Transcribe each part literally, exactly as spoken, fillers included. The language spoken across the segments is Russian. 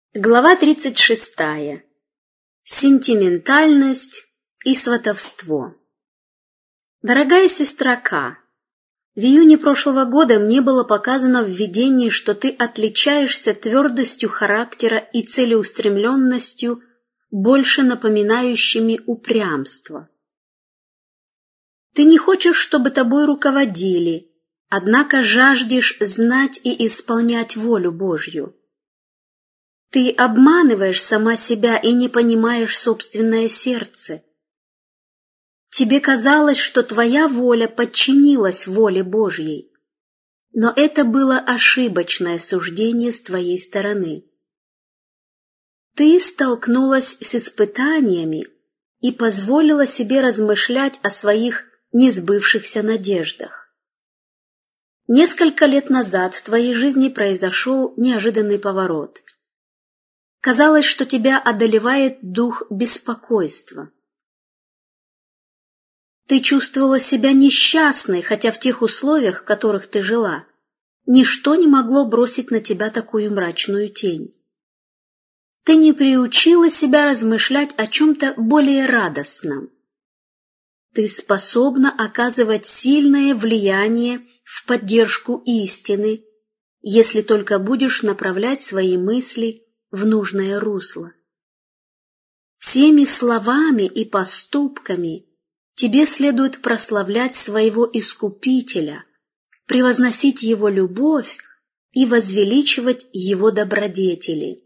Глава тридцать шестая. Сентиментальность и сватовство. Дорогая сестра К, в июне прошлого года мне было показано в видении, что ты отличаешься твердостью характера и целеустремленностью, больше напоминающими упрямство. Ты не хочешь, чтобы тобой руководили, однако жаждешь знать и исполнять волю Божью. Ты обманываешь сама себя и не понимаешь собственное сердце. Тебе казалось, что твоя воля подчинилась воле Божьей, но это было ошибочное суждение с твоей стороны. Ты столкнулась с испытаниями и позволила себе размышлять о своих несбывшихся надеждах. Несколько лет назад в твоей жизни произошел неожиданный поворот. Казалось, что тебя одолевает дух беспокойства. Ты чувствовала себя несчастной, хотя в тех условиях, в которых ты жила, ничто не могло бросить на тебя такую мрачную тень. Ты не приучила себя размышлять о чем-то более радостном. Ты способна оказывать сильное влияние в поддержку истины, если только будешь направлять свои мысли в нужное русло. Всеми словами и поступками тебе следует прославлять своего Искупителя, превозносить Его любовь и возвеличивать Его добродетели.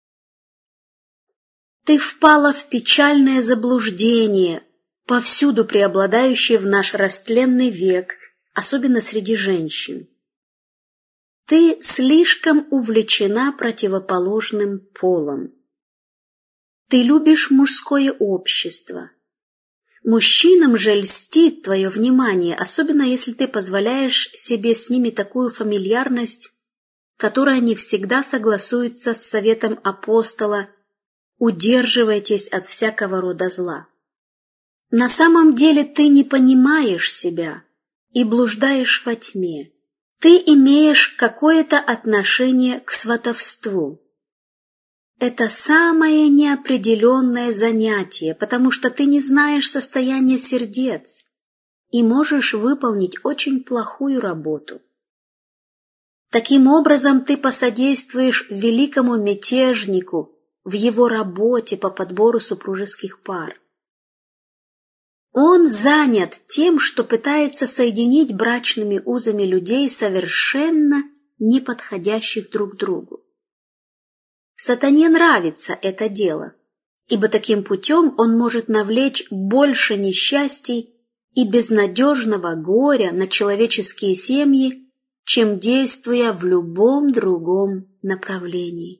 Ты впала в печальное заблуждение, повсюду преобладающее в наш растленный век, особенно среди женщин. Ты слишком увлечена противоположным полом. Ты любишь мужское общество. Мужчинам же льстит твое внимание, особенно если ты позволяешь себе с ними такую фамильярность, которая не всегда согласуется с советом апостола «Удерживайтесь от всякого рода зла». На самом деле ты не понимаешь себя и блуждаешь во тьме. Ты имеешь какое-то отношение к сватовству. Это самое неопределенное занятие, потому что ты не знаешь состояния сердец и можешь выполнить очень плохую работу. Таким образом, ты посодействуешь великому мятежнику в его работе по подбору супружеских пар. Он занят тем, что пытается соединить брачными узами людей, совершенно не подходящих друг другу. Сатане нравится это дело, ибо таким путем он может навлечь больше несчастий и безнадежного горя на человеческие семьи, чем действуя в любом другом направлении.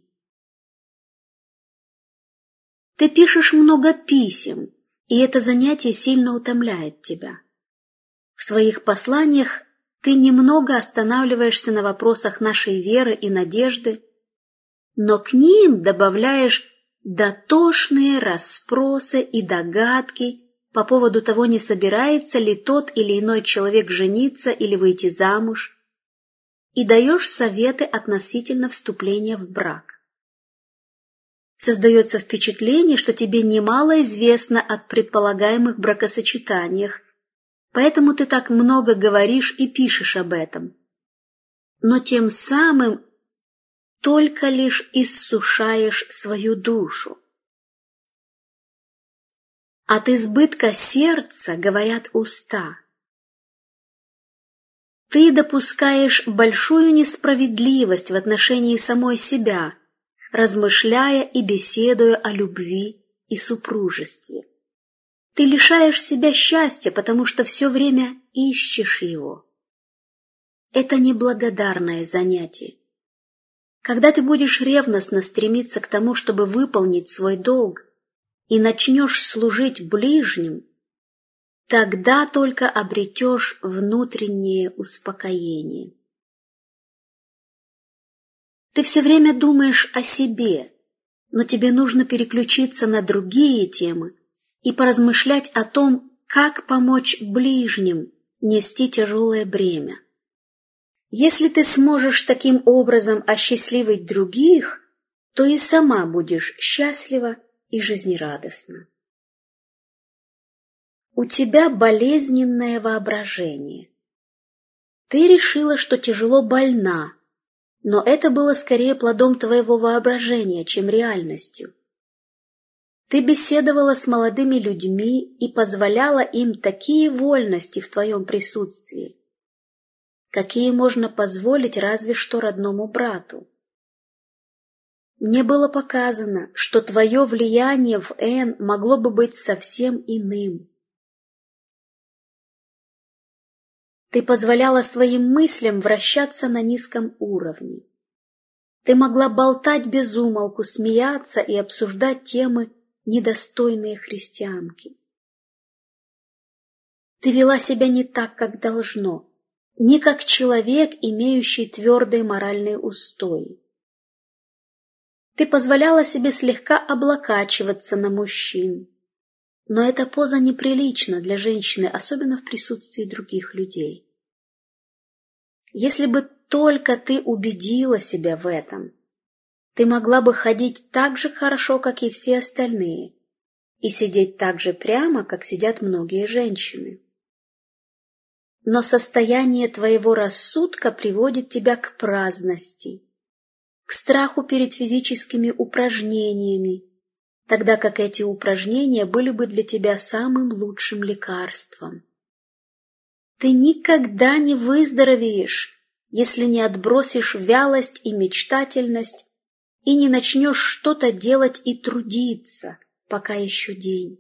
Ты пишешь много писем, и это занятие сильно утомляет тебя. В своих посланиях ты немного останавливаешься на вопросах нашей веры и надежды, но к ним добавляешь дотошные расспросы и догадки по поводу того, не собирается ли тот или иной человек жениться или выйти замуж, и даешь советы относительно вступления в брак. Создается впечатление, что тебе немало известно о предполагаемых бракосочетаниях, поэтому ты так много говоришь и пишешь об этом. Но тем самым только лишь иссушаешь свою душу. От избытка сердца говорят уста. Ты допускаешь большую несправедливость в отношении самой себя, размышляя и беседуя о любви и супружестве. Ты лишаешь себя счастья, потому что все время ищешь его. Это неблагодарное занятие. Когда ты будешь ревностно стремиться к тому, чтобы выполнить свой долг, и начнешь служить ближним, тогда только обретешь внутреннее успокоение. Ты все время думаешь о себе, но тебе нужно переключиться на другие темы и поразмышлять о том, как помочь ближним нести тяжелое бремя. Если ты сможешь таким образом осчастливить других, то и сама будешь счастлива и жизнерадостна. У тебя болезненное воображение. Ты решила, что тяжело больна, но это было скорее плодом твоего воображения, чем реальностью. Ты беседовала с молодыми людьми и позволяла им такие вольности в твоем присутствии, какие можно позволить разве что родному брату. Мне было показано, что твое влияние в Н могло бы быть совсем иным. Ты позволяла своим мыслям вращаться на низком уровне. Ты могла болтать без умолку, смеяться и обсуждать темы, недостойные христианки. Ты вела себя не так, как должно, не как человек, имеющий твердые моральные устои. Ты позволяла себе слегка облокачиваться на мужчин, но эта поза неприлична для женщины, особенно в присутствии других людей. Если бы только ты убедила себя в этом, ты могла бы ходить так же хорошо, как и все остальные, и сидеть так же прямо, как сидят многие женщины. Но состояние твоего рассудка приводит тебя к праздности, к страху перед физическими упражнениями, тогда как эти упражнения были бы для тебя самым лучшим лекарством. Ты никогда не выздоровеешь, если не отбросишь вялость и мечтательность и не начнешь что-то делать и трудиться, пока еще день.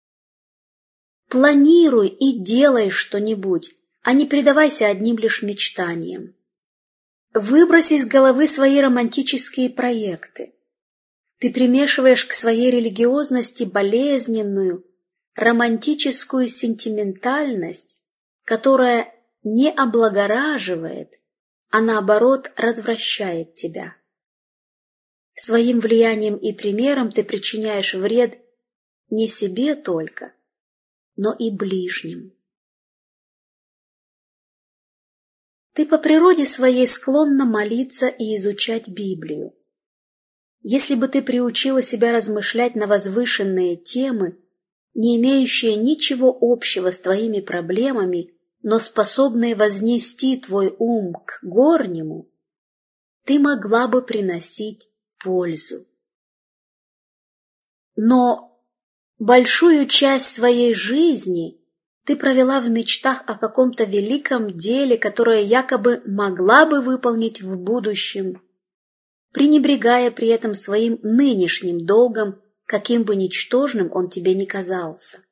Планируй и делай что-нибудь, а не предавайся одним лишь мечтаниям. Выбрось из головы свои романтические проекты. Ты примешиваешь к своей религиозности болезненную, романтическую сентиментальность, которая не облагораживает, а наоборот развращает тебя. Своим влиянием и примером ты причиняешь вред не себе только, но и ближним. Ты по природе своей склонна молиться и изучать Библию. Если бы ты приучила себя размышлять на возвышенные темы, не имеющие ничего общего с твоими проблемами, но способные вознести твой ум к горнему, ты могла бы приносить пользу. Но большую часть своей жизни ты провела в мечтах о каком-то великом деле, которое якобы могла бы выполнить в будущем, пренебрегая при этом своим нынешним долгом, каким бы ничтожным он тебе ни казался.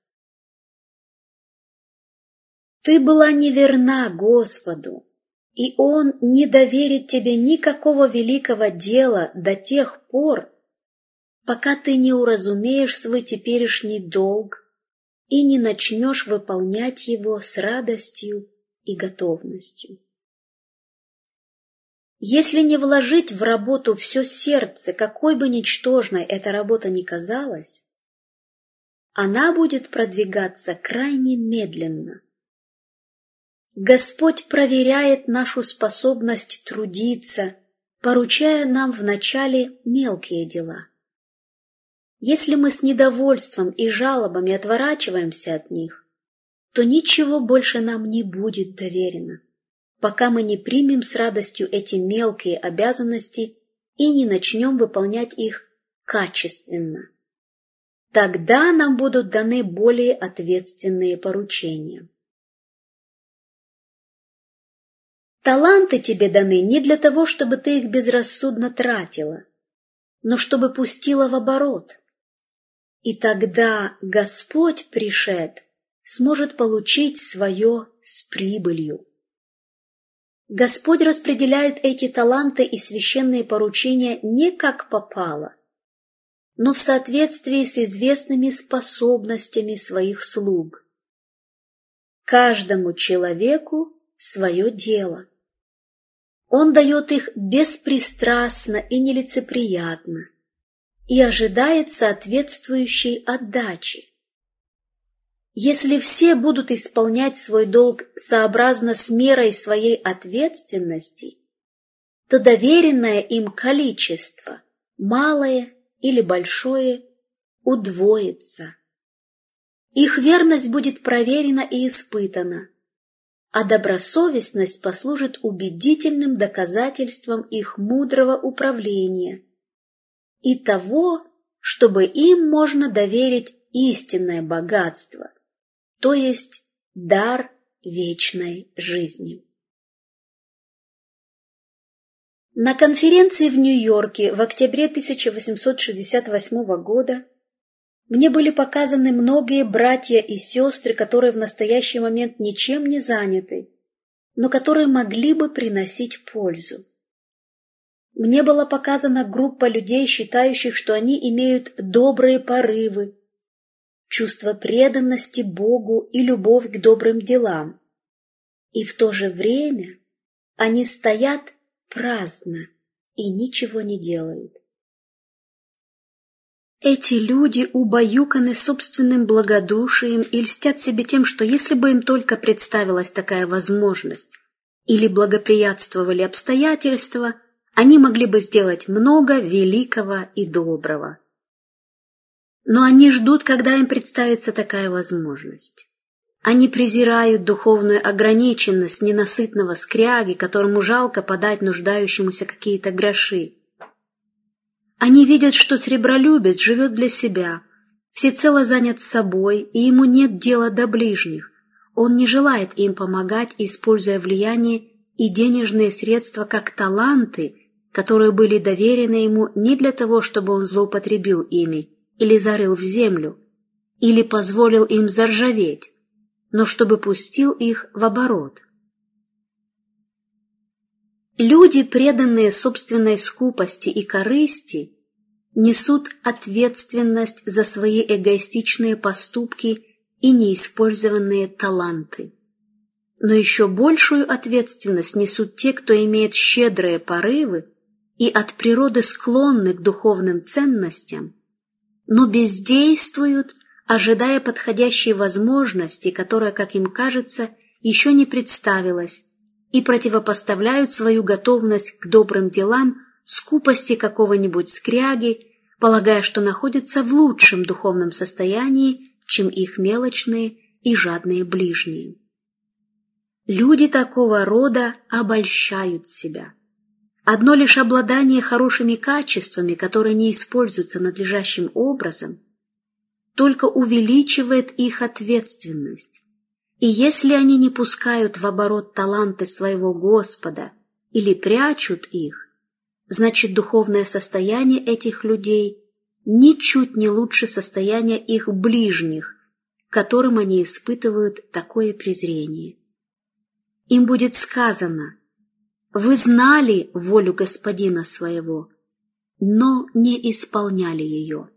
Ты была неверна Господу, и Он не доверит тебе никакого великого дела до тех пор, пока ты не уразумеешь свой теперешний долг и не начнешь выполнять его с радостью и готовностью. Если не вложить в работу все сердце, какой бы ничтожной эта работа ни казалась, она будет продвигаться крайне медленно. Господь проверяет нашу способность трудиться, поручая нам вначале мелкие дела. Если мы с недовольством и жалобами отворачиваемся от них, то ничего больше нам не будет доверено, пока мы не примем с радостью эти мелкие обязанности и не начнем выполнять их качественно. Тогда нам будут даны более ответственные поручения. Таланты тебе даны не для того, чтобы ты их безрассудно тратила, но чтобы пустила в оборот. И тогда Господь, пришед, сможет получить свое с прибылью. Господь распределяет эти таланты и священные поручения не как попало, но в соответствии с известными способностями своих слуг. Каждому человеку свое дело. Он дает их беспристрастно и нелицеприятно и ожидает соответствующей отдачи. Если все будут исполнять свой долг сообразно с мерой своей ответственности, то доверенное им количество малое или большое, удвоится. Их верность будет проверена и испытана, а добросовестность послужит убедительным доказательством их мудрого управления и того, чтобы им можно доверить истинное богатство, то есть дар вечной жизни. На конференции в Нью-Йорке в октябре тысяча восемьсот шестьдесят восьмого года мне были показаны многие братья и сестры, которые в настоящий момент ничем не заняты, но которые могли бы приносить пользу. Мне была показана группа людей, считающих, что они имеют добрые порывы, чувство преданности Богу и любовь к добрым делам. И в то же время они стоят праздно и ничего не делают. Эти люди убаюканы собственным благодушием и льстят себе тем, что если бы им только представилась такая возможность или благоприятствовали обстоятельства, они могли бы сделать много великого и доброго. Но они ждут, когда им представится такая возможность. Они презирают духовную ограниченность ненасытного скряги, которому жалко подать нуждающемуся какие-то гроши. Они видят, что сребролюбец живет для себя, всецело занят собой, и ему нет дела до ближних. Он не желает им помогать, используя влияние и денежные средства как таланты, которые были доверены ему не для того, чтобы он злоупотребил ими или зарыл в землю, или позволил им заржаветь, но чтобы пустил их в оборот. Люди, преданные собственной скупости и корысти, несут ответственность за свои эгоистичные поступки и неиспользованные таланты. Но еще большую ответственность несут те, кто имеет щедрые порывы и от природы склонны к духовным ценностям, но бездействуют, ожидая подходящей возможности, которая, как им кажется, еще не представилась, и противопоставляют свою готовность к добрым делам скупости какого-нибудь скряги, полагая, что находятся в лучшем духовном состоянии, чем их мелочные и жадные ближние. Люди такого рода обольщают себя. Одно лишь обладание хорошими качествами, которые не используются надлежащим образом, только увеличивает их ответственность. И если они не пускают в оборот таланты своего Господа или прячут их, значит, духовное состояние этих людей ничуть не лучше состояния их ближних, которым они испытывают такое презрение. Им будет сказано: «Вы знали волю Господина своего, но не исполняли ее».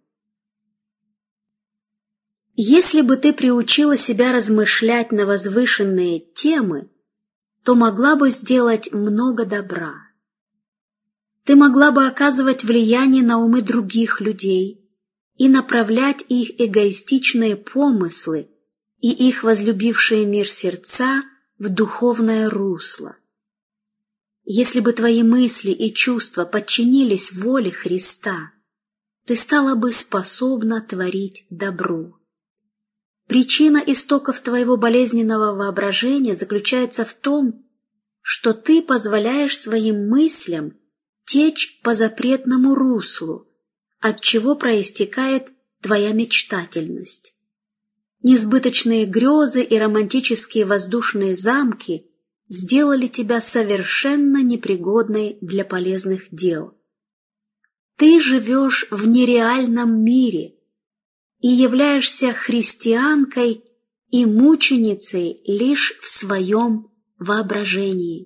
Если бы ты приучила себя размышлять на возвышенные темы, то могла бы сделать много добра. Ты могла бы оказывать влияние на умы других людей и направлять их эгоистичные помыслы и их возлюбившие мир сердца в духовное русло. Если бы твои мысли и чувства подчинились воле Христа, ты стала бы способна творить добро. Причина истоков твоего болезненного воображения заключается в том, что ты позволяешь своим мыслям течь по запретному руслу, от чего проистекает твоя мечтательность. Несбыточные грезы и романтические воздушные замки сделали тебя совершенно непригодной для полезных дел. Ты живешь в нереальном мире и являешься христианкой и мученицей лишь в своем воображении.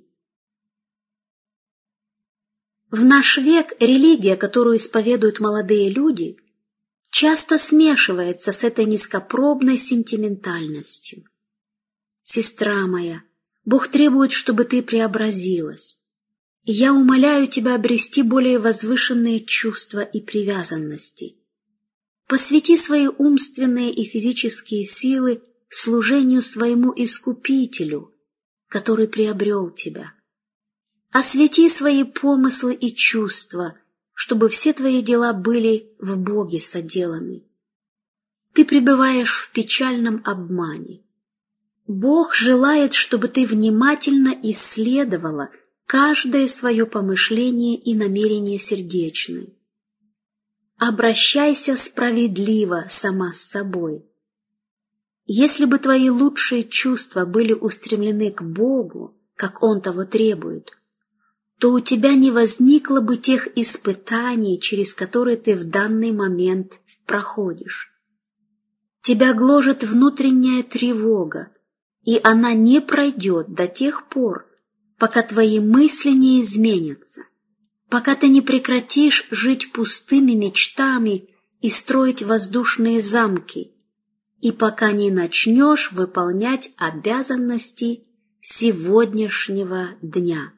В наш век религия, которую исповедуют молодые люди, часто смешивается с этой низкопробной сентиментальностью. Сестра моя, Бог требует, чтобы ты преобразилась, и я умоляю тебя обрести более возвышенные чувства и привязанности. Посвяти свои умственные и физические силы служению своему Искупителю, который приобрел тебя. Освети свои помыслы и чувства чтобы все твои дела были в Боге соделаны. Ты пребываешь в печальном обмане. Бог желает, чтобы ты внимательно исследовала каждое свое помышление и намерение сердечное. Обращайся справедливо сама с собой. Если бы твои лучшие чувства были устремлены к Богу, как Он того требует, то у тебя не возникло бы тех испытаний, через которые ты в данный момент проходишь. Тебя гложет внутренняя тревога, и она не пройдет до тех пор, пока твои мысли не изменятся, пока ты не прекратишь жить пустыми мечтами и строить воздушные замки, и пока не начнешь выполнять обязанности сегодняшнего дня.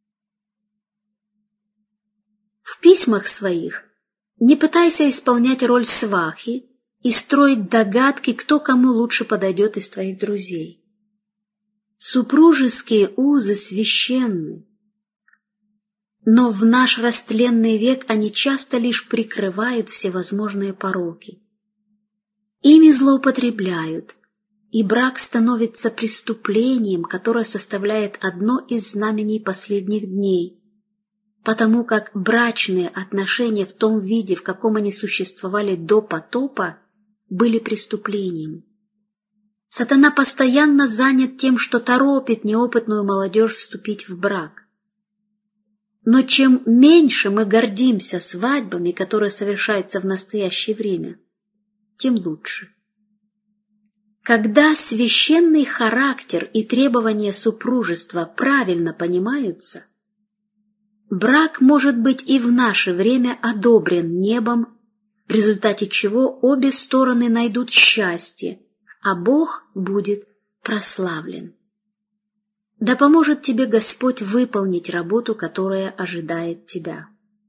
В письмах своих не пытайся исполнять роль свахи и строить догадки, кто кому лучше подойдет из твоих друзей. Супружеские узы священны, но в наш растленный век они часто лишь прикрывают всевозможные пороки. Ими злоупотребляют, и брак становится преступлением, которое составляет одно из знамений последних дней, потому как брачные отношения в том виде, в каком они существовали до потопа, были преступлением. Сатана постоянно занят тем, что торопит неопытную молодежь вступить в брак. Но чем меньше мы гордимся свадьбами, которые совершаются в настоящее время, тем лучше. Когда священный характер и требования супружества правильно понимаются, брак может быть и в наше время одобрен небом, в результате чего обе стороны найдут счастье, а Бог будет прославлен. Да поможет тебе Господь выполнить работу, которая ожидает тебя.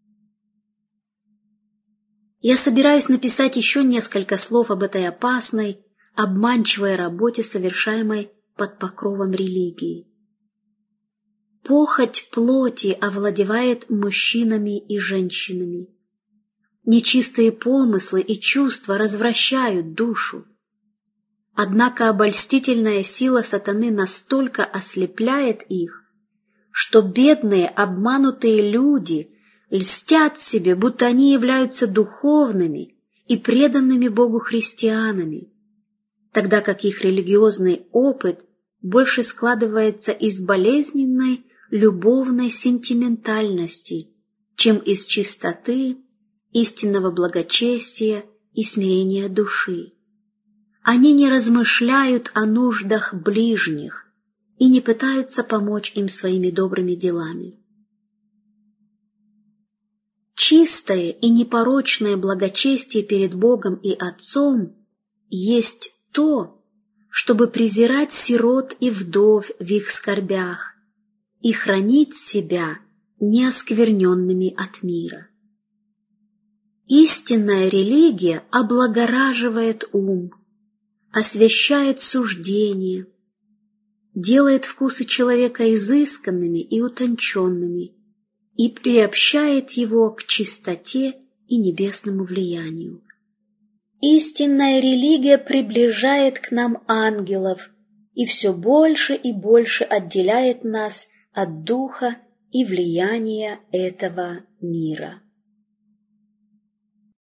Я собираюсь написать еще несколько слов об этой опасной, обманчивой работе, совершаемой под покровом религии. Похоть плоти овладевает мужчинами и женщинами. Нечистые помыслы и чувства развращают душу. Однако обольстительная сила сатаны настолько ослепляет их, что бедные обманутые люди льстят себе, будто они являются духовными и преданными Богу христианами, тогда как их религиозный опыт больше складывается из болезненной любовной сентиментальности, чем из чистоты, истинного благочестия и смирения души. Они не размышляют о нуждах ближних и не пытаются помочь им своими добрыми делами. Чистое и непорочное благочестие перед Богом и Отцом есть то, чтобы презирать сирот и вдов в их скорбях и хранить себя неоскверненными от мира. Истинная религия облагораживает ум, освящает суждение, делает вкусы человека изысканными и утонченными и приобщает его к чистоте и небесному влиянию. Истинная религия приближает к нам ангелов и все больше и больше отделяет нас от духа и влияния этого мира.